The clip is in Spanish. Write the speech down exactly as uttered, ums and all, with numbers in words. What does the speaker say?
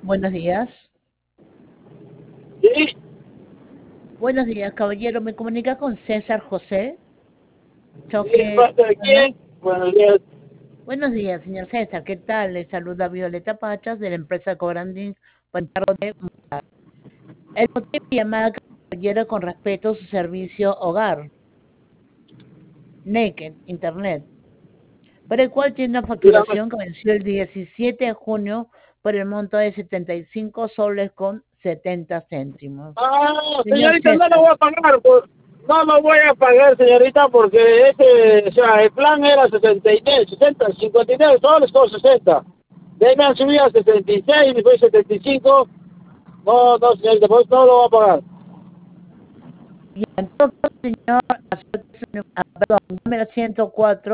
Buenos días. Sí, Buenos días, caballero. Me comunica con César José. sí, ¿de Choque. parte de Bueno, quién? Buenos días. buenos días, señor César. ¿Qué tal? Le saluda Violeta Pachas de la empresa Cobranding. De... El motivo de mi llamada, caballero, con respecto a su servicio hogar, Naked, Internet, por el cual tiene una Dígame. facturación que venció el diecisiete de junio por el monto de setenta y cinco soles con setenta céntimos. Ah, Señor señorita, no lo César, voy a pagar. Pues, no lo voy a pagar, señorita, porque este, o sea, el plan era sesenta y nueve, sesenta, cincuenta y nueve soles con sesenta. De ahí me han subido a sesenta y seis, después setenta y cinco. No, no, señorita, pues no lo voy a pagar. y entonces, señor, a su- a- perdón, número ciento cuatro.